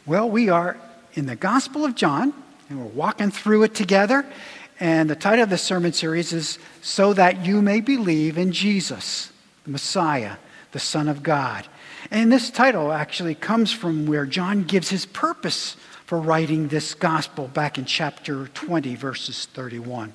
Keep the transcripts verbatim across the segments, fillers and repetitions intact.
Well, we are in the Gospel of John, and we're walking through it together. And the title of the sermon series is So That You May Believe in Jesus, the Messiah, the Son of God. And this title actually comes from where John gives his purpose for writing this gospel back in chapter twenty, verses thirty-one.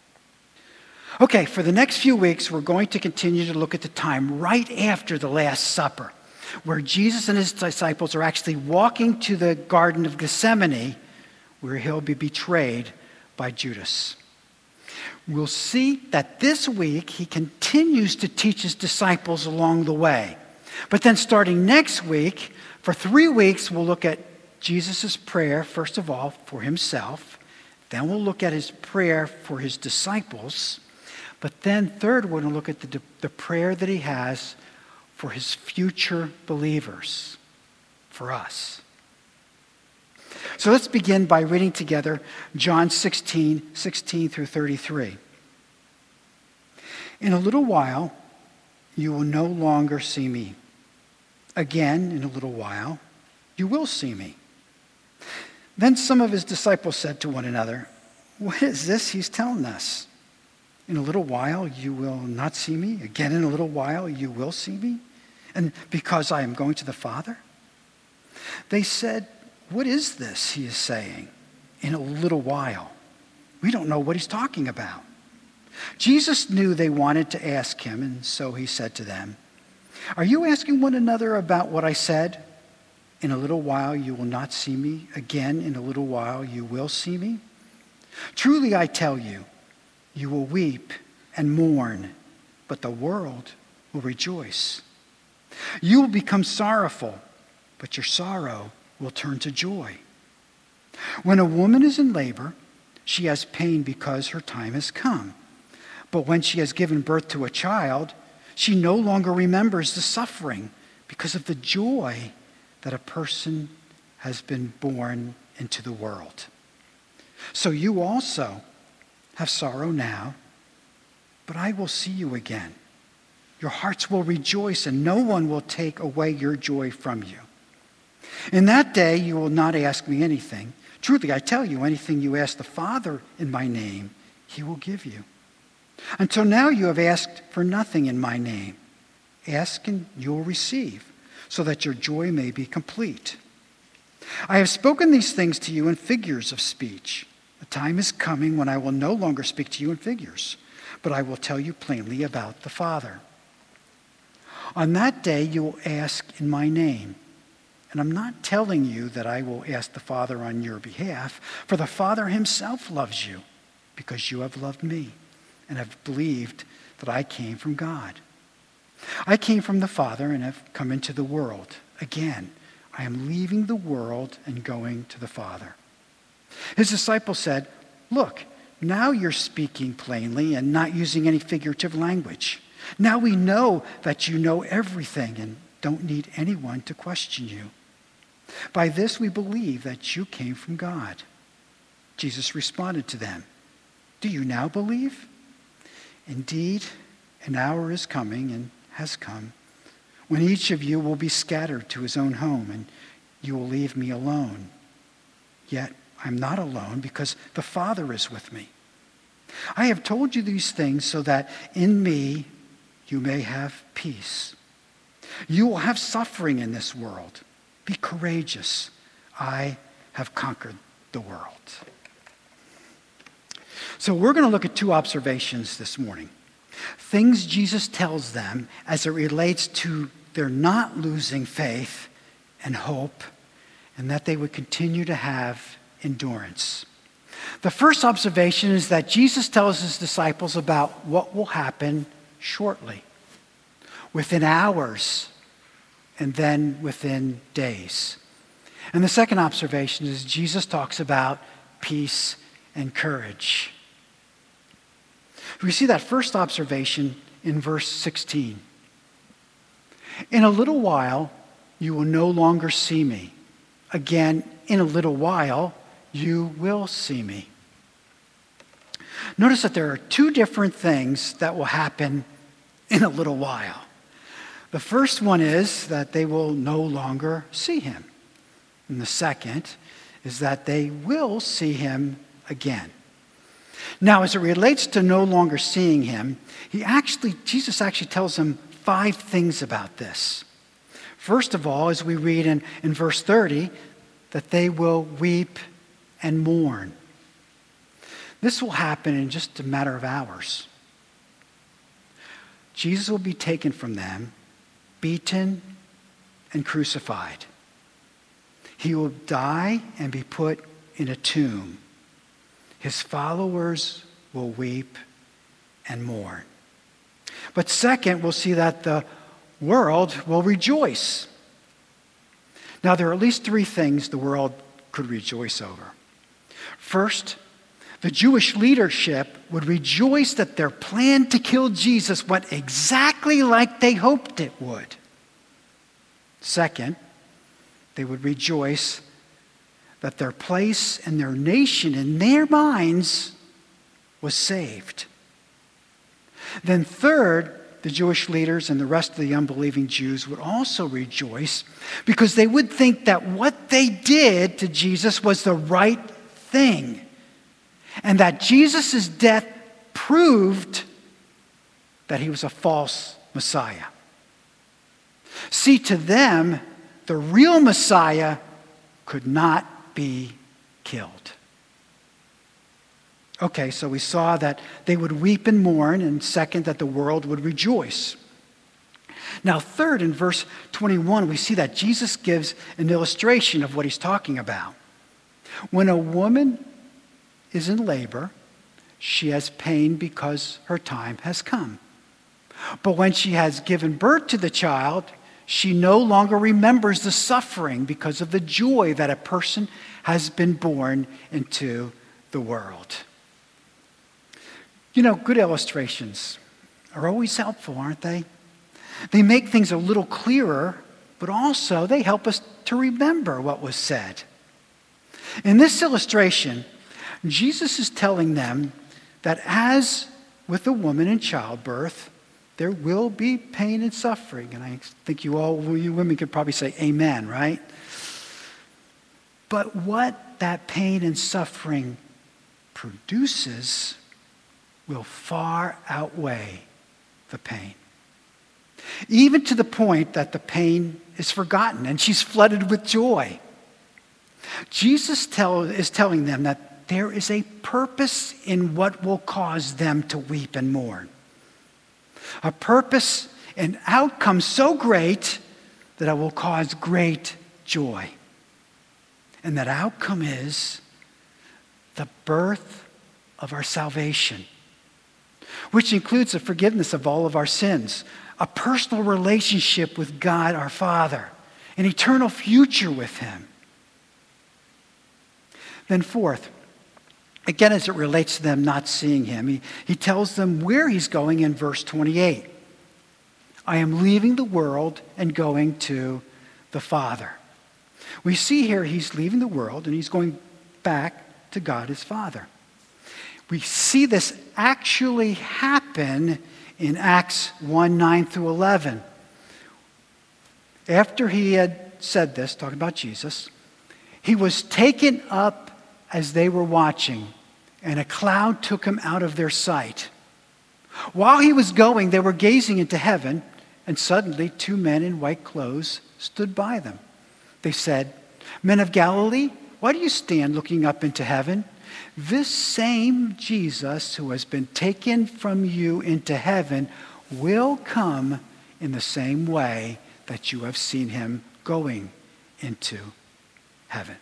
Okay, for the next few weeks, we're going to continue to look at the time right after the Last Supper, where Jesus and his disciples are actually walking to the Garden of Gethsemane, where he'll be betrayed by Judas. We'll see that this week he continues to teach his disciples along the way. But then starting next week, for three weeks, we'll look at Jesus' prayer, first of all, for himself. Then we'll look at his prayer for his disciples. But then third, we're going to look at the, the prayer that he has for his future believers, for us. So let's begin by reading together John sixteen, sixteen through thirty-three. In a little while, you will no longer see me. Again, in a little while, you will see me. Then some of his disciples said to one another, "What is this he's telling us? In a little while, you will not see me. Again, in a little while, you will see me. And because I am going to the Father?" They said, "What is this he is saying? In a little while. We don't know what he's talking about." Jesus knew they wanted to ask him, and so he said to them, "Are you asking one another about what I said? In a little while you will not see me. Again, in a little while you will see me. Truly I tell you, you will weep and mourn, but the world will rejoice. You will become sorrowful, but your sorrow will turn to joy. When a woman is in labor, she has pain because her time has come. But when she has given birth to a child, she no longer remembers the suffering because of the joy that a person has been born into the world. So you also have sorrow now, but I will see you again. Your hearts will rejoice, and no one will take away your joy from you. In that day you will not ask me anything. Truly, I tell you, anything you ask the Father in my name, he will give you. Until now you have asked for nothing in my name. Ask and you will receive, so that your joy may be complete. I have spoken these things to you in figures of speech. The time is coming when I will no longer speak to you in figures, but I will tell you plainly about the Father. On that day you will ask in my name. And I'm not telling you that I will ask the Father on your behalf, for the Father himself loves you, because you have loved me and have believed that I came from God. I came from the Father and have come into the world. Again, I am leaving the world and going to the Father. His disciples said, "Look, now you're speaking plainly and not using any figurative language. Now we know that you know everything and don't need anyone to question you. By this we believe that you came from God." Jesus responded to them, "Do you now believe? Indeed, an hour is coming and has come when each of you will be scattered to his own home and you will leave me alone. Yet I'm not alone because the Father is with me. I have told you these things so that in me you may have peace. You will have suffering in this world. Be courageous. I have conquered the world." So we're going to look at two observations this morning. Things Jesus tells them as it relates to their not losing faith and hope, and that they would continue to have endurance. The first observation is that Jesus tells his disciples about what will happen shortly, within hours, and then within days. And the second observation is Jesus talks about peace and courage. We see that first observation in verse sixteen. In a little while, you will no longer see me. Again, in a little while, you will see me. Notice that there are two different things that will happen in a little while. The first one is that they will no longer see him. And the second is that they will see him again. Now, as it relates to no longer seeing him, he actually, Jesus actually tells them five things about this. First of all, as we read in, in verse thirty, that they will weep and mourn. This will happen in just a matter of hours. Jesus will be taken from them, beaten and crucified. He will die and be put in a tomb. His followers will weep and mourn. But second, we'll see that the world will rejoice. Now, there are at least three things the world could rejoice over. First, the Jewish leadership would rejoice that their plan to kill Jesus went exactly like they hoped it would. Second, they would rejoice that their place and their nation in their minds was saved. Then third, the Jewish leaders and the rest of the unbelieving Jews would also rejoice because they would think that what they did to Jesus was the right thing, and that Jesus' death proved that he was a false Messiah. See, to them, the real Messiah could not be killed. Okay, so we saw that they would weep and mourn, and second, that the world would rejoice. Now, third, in verse twenty-one, we see that Jesus gives an illustration of what he's talking about. When a woman is in labor, she has pain because her time has come. But when she has given birth to the child, she no longer remembers the suffering because of the joy that a person has been born into the world. You know, good illustrations are always helpful, aren't they? They make things a little clearer, but also they help us to remember what was said. In this illustration, Jesus is telling them that as with a woman in childbirth, there will be pain and suffering. And I think you all, you women could probably say amen, right? But what that pain and suffering produces will far outweigh the pain. Even to the point that the pain is forgotten and she's flooded with joy. Jesus tell, is telling them that there is a purpose in what will cause them to weep and mourn. A purpose and outcome so great that it will cause great joy. And that outcome is the birth of our salvation, which includes the forgiveness of all of our sins, a personal relationship with God our Father, an eternal future with Him. Then fourth, again as it relates to them not seeing Him, he, he tells them where He's going in verse twenty-eight. I am leaving the world and going to the Father. We see here He's leaving the world and He's going back to God His Father. We see this actually happen in Acts one, nine through eleven. After He had said this, talking about Jesus, He was taken up as they were watching, and a cloud took Him out of their sight. While He was going, they were gazing into heaven, and suddenly two men in white clothes stood by them. They said, Men of Galilee, why do you stand looking up into heaven? This same Jesus who has been taken from you into heaven will come in the same way that you have seen Him going into heaven.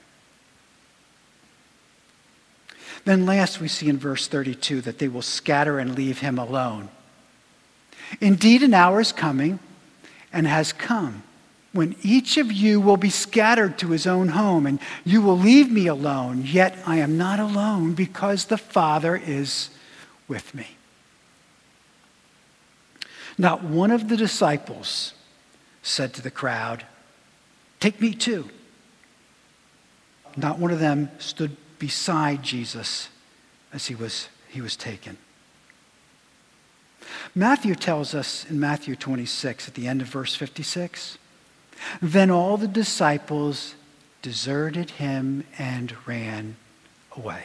Then last we see in verse thirty-two that they will scatter and leave Him alone. Indeed, an hour is coming and has come when each of you will be scattered to his own home, and you will leave me alone. Yet I am not alone, because the Father is with me. Not one of the disciples said to the crowd, Take me too. Not one of them stood beside Jesus as he was, he was taken. Matthew tells us in Matthew twenty-six, at the end of verse fifty-six, Then all the disciples deserted him and ran away.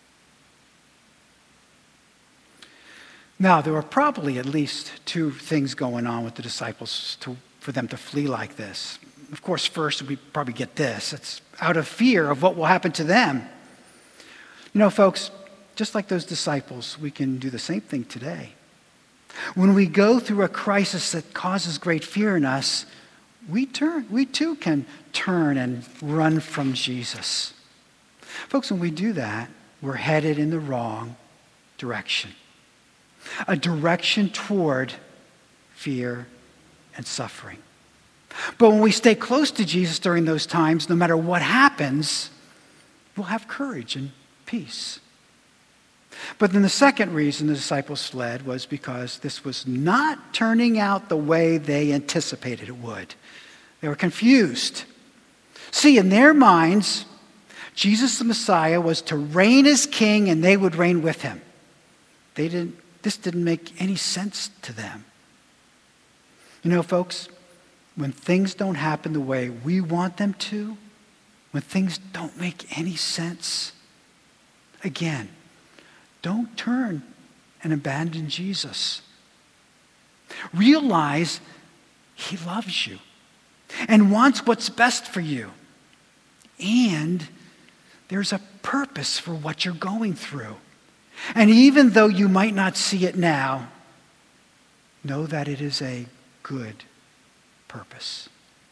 Now, there were probably at least two things going on with the disciples to, for them to flee like this. Of course, first, we probably get this. It's out of fear of what will happen to them. You know, folks, just like those disciples, we can do the same thing today. When we go through a crisis that causes great fear in us, we turn, we too can turn and run from Jesus. Folks, when we do that, we're headed in the wrong direction. A direction toward fear and suffering. But when we stay close to Jesus during those times, no matter what happens, we'll have courage and peace. But then the second reason the disciples fled was because this was not turning out the way they anticipated it would. They were confused. See, in their minds, Jesus the Messiah was to reign as king and they would reign with him. They didn't, this didn't make any sense to them. You know, folks, when things don't happen the way we want them to, when things don't make any sense, again, don't turn and abandon Jesus. Realize he loves you and wants what's best for you. And there's a purpose for what you're going through. And even though you might not see it now, know that it is a good purpose.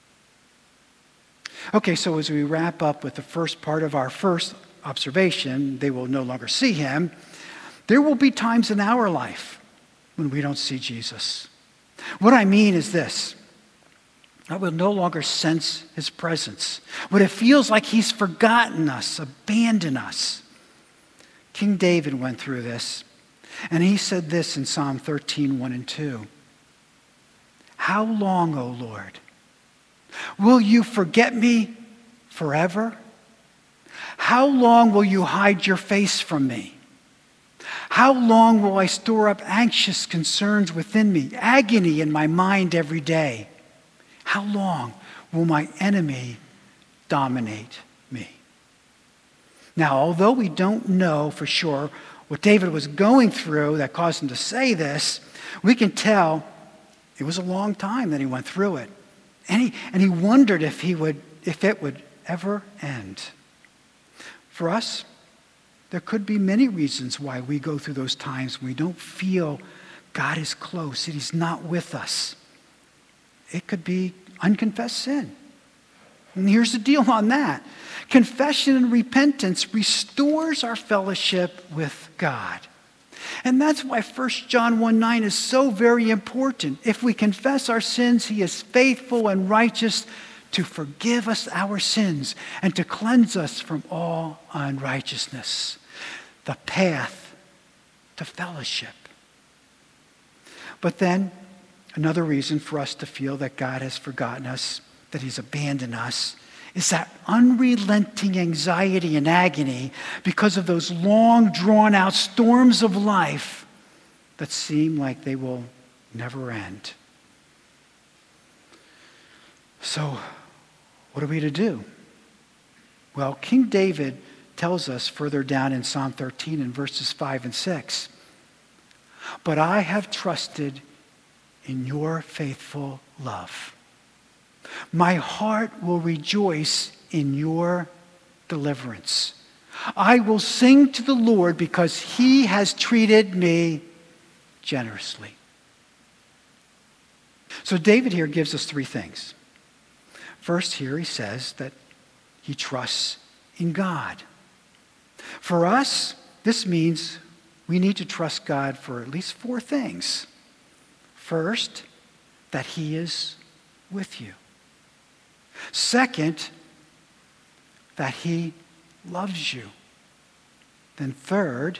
Okay, so as we wrap up with the first part of our first observation, they will no longer see him. There will be times in our life when we don't see Jesus. What I mean is this. I will no longer sense his presence. When it feels like he's forgotten us, abandoned us. King David went through this, and he said this in Psalm thirteen, one and two. How long, O Lord, will you forget me forever? How long will you hide your face from me? How long will I store up anxious concerns within me, agony in my mind every day? How long will my enemy dominate me? Now, although we don't know for sure what David was going through that caused him to say this, we can tell it was a long time that he went through it. And he, and he wondered if he would, if it would ever end. For us, there could be many reasons why we go through those times when we don't feel God is close, that he's not with us. It could be unconfessed sin. And here's the deal on that. Confession and repentance restores our fellowship with God. And that's why First John one nine is so very important. If we confess our sins, he is faithful and righteous to forgive us our sins and to cleanse us from all unrighteousness. The path to fellowship. But then, another reason for us to feel that God has forgotten us, that he's abandoned us, is that unrelenting anxiety and agony because of those long, drawn-out storms of life that seem like they will never end. So, what are we to do? Well, King David tells us further down in Psalm thirteen in verses five and six, "But I have trusted in your faithful love. My heart will rejoice in your deliverance. I will sing to the Lord because he has treated me generously." So David here gives us three things. First, here he says that he trusts in God. For us, this means we need to trust God for at least four things. First, that he is with you. Second, that he loves you. Then third,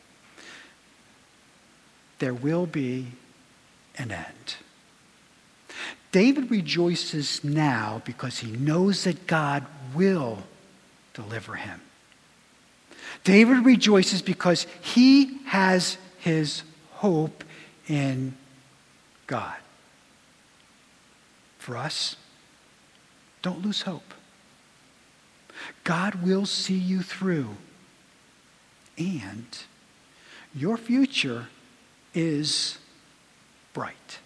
there will be an end. David rejoices now because he knows that God will deliver him. David rejoices because he has his hope in God. For us, don't lose hope. God will see you through. And your future is bright.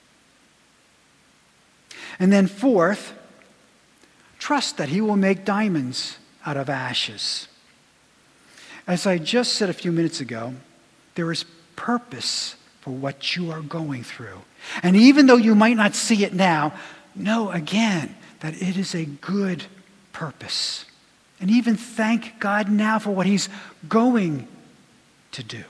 And then fourth, trust that he will make diamonds out of ashes. As I just said a few minutes ago, there is purpose for what you are going through. And even though you might not see it now, know again that it is a good purpose. And even thank God now for what he's going to do.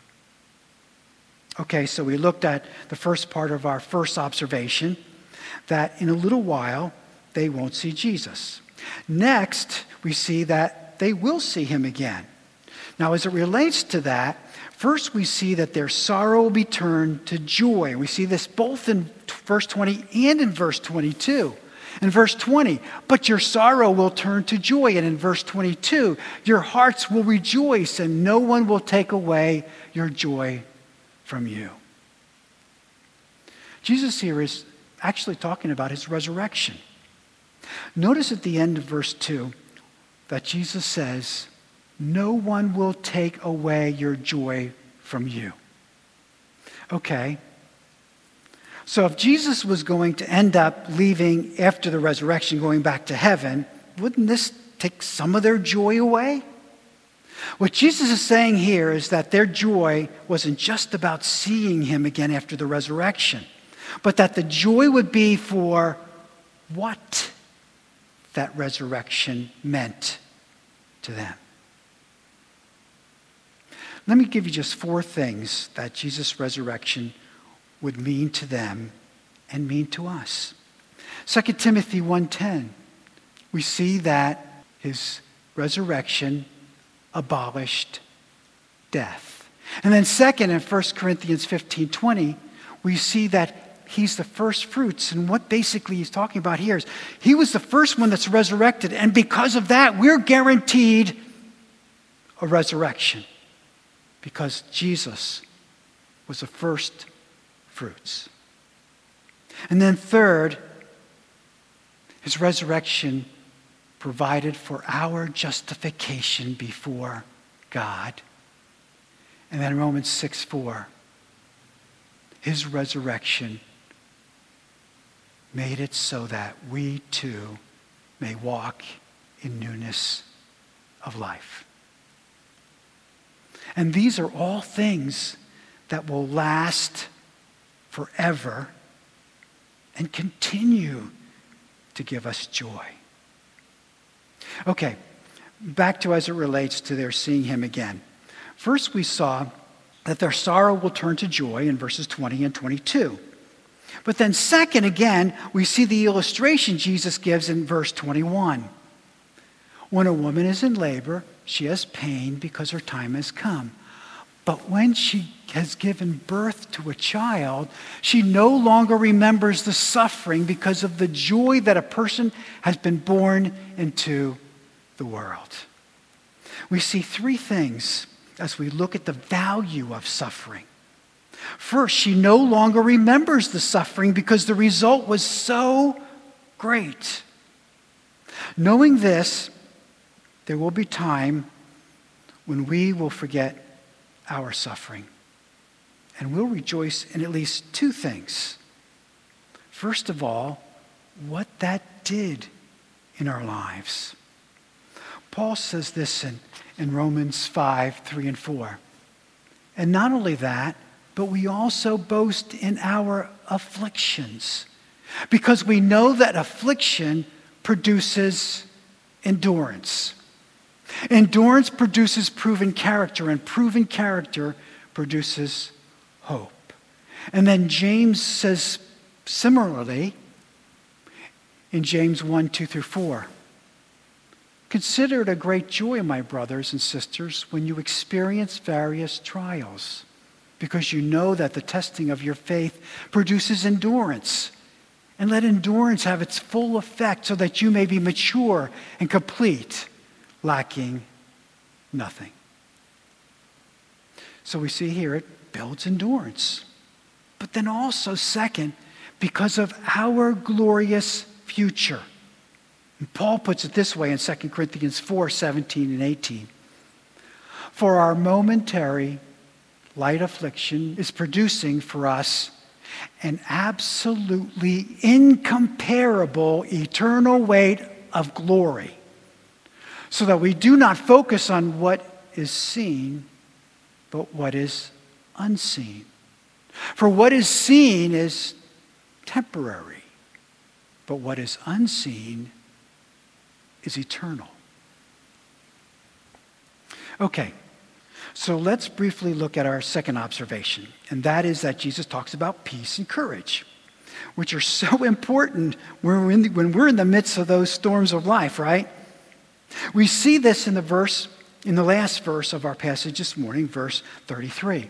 Okay, so we looked at the first part of our first observation, that in a little while they won't see Jesus. Next, we see that they will see him again. Now, as it relates to that, first we see that their sorrow will be turned to joy. We see this both in verse twenty and in verse twenty-two. In verse twenty, but your sorrow will turn to joy. And in verse twenty-two, your hearts will rejoice and no one will take away your joy from you. Jesus here is actually talking about his resurrection. Notice at the end of verse two that Jesus says, no one will take away your joy from you. Okay. So if Jesus was going to end up leaving after the resurrection, going back to heaven, wouldn't this take some of their joy away? What Jesus is saying here is that their joy wasn't just about seeing him again after the resurrection, but that the joy would be for what that resurrection meant to them. Let me give you just four things that Jesus' resurrection would mean to them and mean to us. Second Timothy one ten, we see that his resurrection abolished death. And then second, in First Corinthians fifteen twenty, we see that he's the first fruits. And what basically he's talking about here is he was the first one that's resurrected. And because of that, we're guaranteed a resurrection. Because Jesus was the first fruits. And then third, his resurrection provided for our justification before God. And then Romans six four, his resurrection made it so that we too may walk in newness of life. And these are all things that will last forever and continue to give us joy. Okay, back to as it relates to their seeing him again. First, we saw that their sorrow will turn to joy in verses twenty and twenty-two. But then second, again, we see the illustration Jesus gives in verse twenty-one. When a woman is in labor, she has pain because her time has come. But when she has given birth to a child, she no longer remembers the suffering because of the joy that a person has been born into the world. We see three things as we look at the value of suffering. First, she no longer remembers the suffering because the result was so great. Knowing this, there will be time when we will forget our suffering. And we'll rejoice in at least two things. First of all, what that did in our lives. Paul says this in, in Romans five, three and four. And not only that, but we also boast in our afflictions, because we know that affliction produces endurance. Endurance produces proven character, and proven character produces hope. And then James says similarly in James one, two through four. Consider it a great joy, my brothers and sisters, when you experience various trials, because you know that the testing of your faith produces endurance. And let endurance have its full effect so that you may be mature and complete, lacking nothing. So we see here it builds endurance. But then also, second, because of our glorious future. And Paul puts it this way in Second Corinthians four, seventeen and eighteen. For our momentary light affliction is producing for us an absolutely incomparable eternal weight of glory, so that we do not focus on what is seen, but what is unseen. For what is seen is temporary, but what is unseen is eternal. Okay, so let's briefly look at our second observation, and that is that Jesus talks about peace and courage, which are so important when we're in the, when we're in the midst of those storms of life, right? We see this in the verse, in the last verse of our passage this morning, verse thirty-three.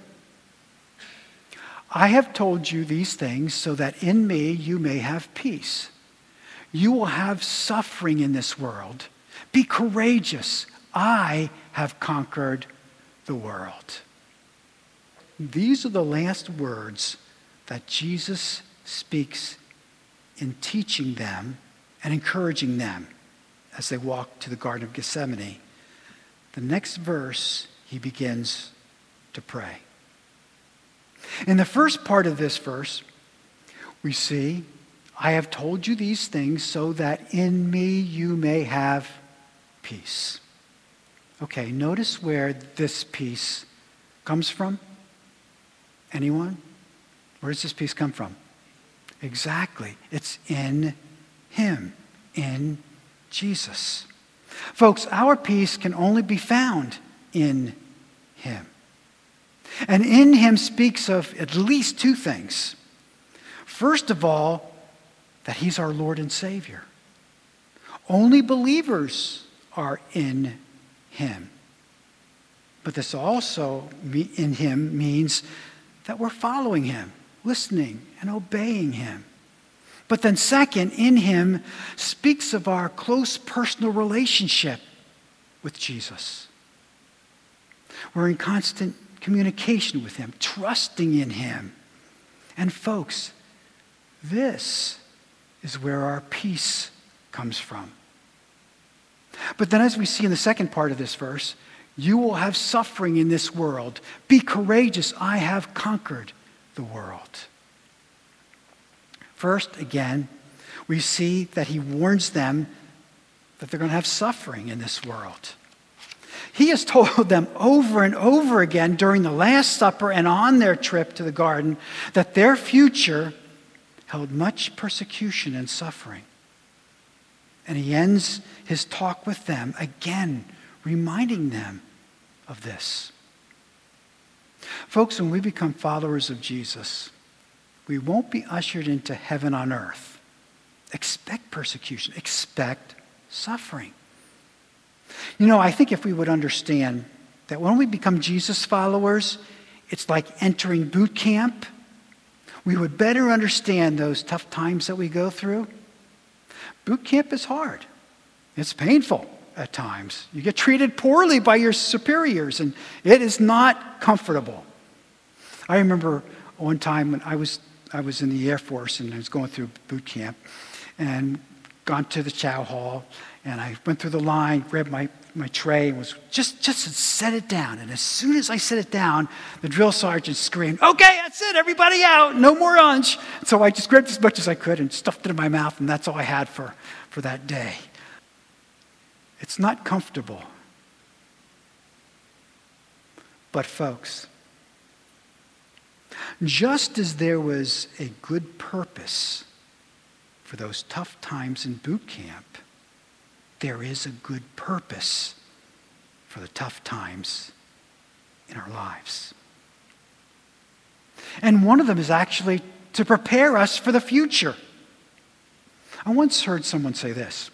I have told you these things so that in me you may have peace. You will have suffering in this world. Be courageous. I have conquered the world. These are the last words that Jesus speaks in teaching them and encouraging them as they walk to the Garden of Gethsemane. The next verse, he begins to pray. In the first part of this verse, we see, I have told you these things so that in me you may have peace. Okay, notice where this peace comes from. Anyone? Where does this peace come from? Exactly. It's in him, in Jesus. Folks, our peace can only be found in him. And in him speaks of at least two things. First of all, that he's our Lord and Savior. Only believers are in him. But this also in him means that we're following him, listening and obeying him. But then second, in him speaks of our close personal relationship with Jesus. We're in constant communication with him, trusting in him. And folks, this is where our peace comes from. But then as we see in the second part of this verse, you will have suffering in this world. Be courageous. I have conquered the world. First, again, we see that he warns them that they're going to have suffering in this world. He has told them over and over again during the Last Supper and on their trip to the garden that their future held much persecution and suffering. And he ends his talk with them again, reminding them of this. Folks, when we become followers of Jesus, we won't be ushered into heaven on earth. Expect persecution. Expect suffering. You know, I think if we would understand that when we become Jesus followers, it's like entering boot camp, we would better understand those tough times that we go through. Boot camp is hard. It's painful at times. You get treated poorly by your superiors, and it is not comfortable. I remember one time when I was I was in the Air Force and I was going through boot camp and gone to the chow hall, and I went through the line, grabbed my, my tray, and was just, just set it down. And as soon as I set it down, the drill sergeant screamed, "Okay, that's it, everybody out, no more lunch." So I just grabbed as much as I could and stuffed it in my mouth, and that's all I had for, for that day. It's not comfortable. But folks, just as there was a good purpose for those tough times in boot camp, there is a good purpose for the tough times in our lives. And one of them is actually to prepare us for the future. I once heard someone say this: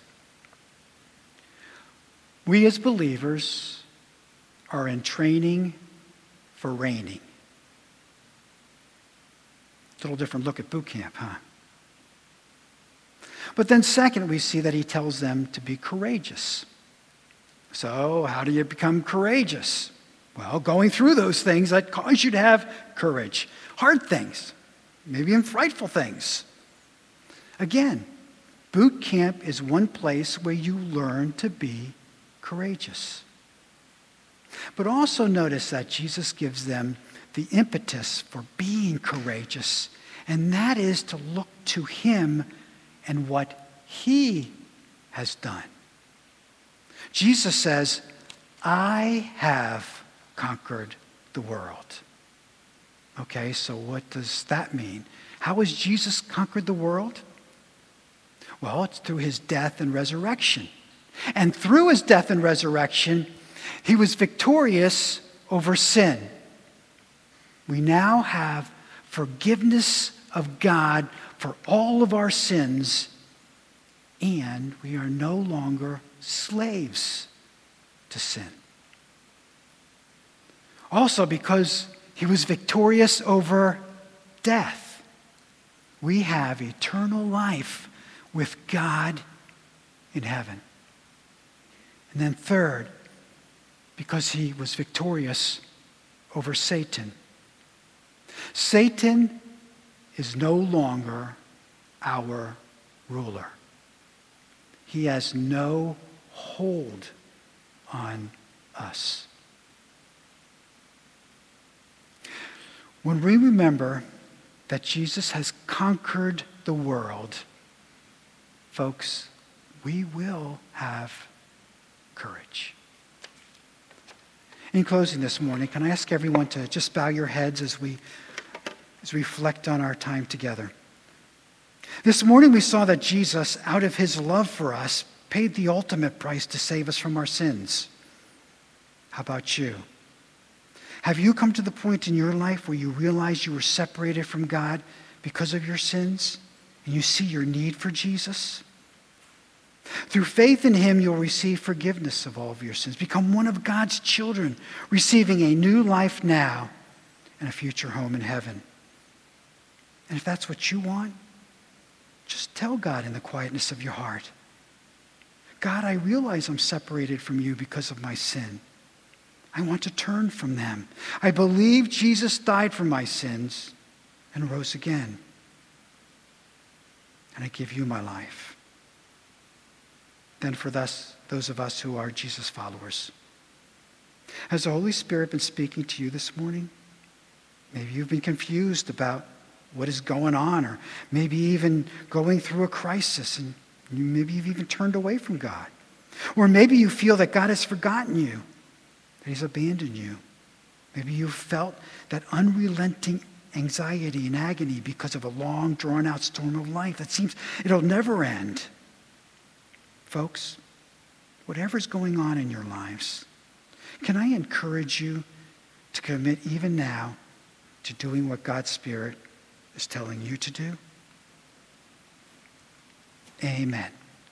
we as believers are in training for reigning. A little different look at boot camp, huh? But then second, we see that he tells them to be courageous. So how do you become courageous? Well, going through those things that cause you to have courage. Hard things, maybe even frightful things. Again, Boot camp is one place where you learn to be courageous. But also notice that Jesus gives them the impetus for being courageous, and that is to look to him and what he has done. Jesus says, I have conquered the world. Okay, so what does that mean? How has Jesus conquered the world? Well, it's through his death and resurrection. And through his death and resurrection, he was victorious over sin. We now have forgiveness of God for all of our sins, and we are no longer slaves to sin. Also, because he was victorious over death, we have eternal life with God in heaven. And then third, because he was victorious over Satan. Satan is no longer our ruler. He has no hold on us. When we remember that Jesus has conquered the world, folks, we will have courage. In closing this morning, can I ask everyone to just bow your heads as we, as we reflect on our time together? This morning we saw that Jesus, out of his love for us, paid the ultimate price to save us from our sins. How about you? Have you come to the point in your life where you realize you were separated from God because of your sins, and you see your need for Jesus? Through faith in him, you'll receive forgiveness of all of your sins, become one of God's children, receiving a new life now and a future home in heaven. And if that's what you want, just tell God in the quietness of your heart, God, I realize I'm separated from you because of my sin. I want to turn from them. I believe Jesus died for my sins and rose again. And I give you my life. Then for thus, those of us who are Jesus followers, has the Holy Spirit been speaking to you this morning? Maybe you've been confused about what is going on, or maybe even going through a crisis, and you, maybe you've even turned away from God. Or maybe you feel that God has forgotten you, that he's abandoned you. Maybe you've felt that unrelenting anxiety and agony because of a long, drawn-out storm of life that seems it'll never end. Folks, whatever's going on in your lives, can I encourage you to commit even now to doing what God's Spirit is telling you to do? Amen.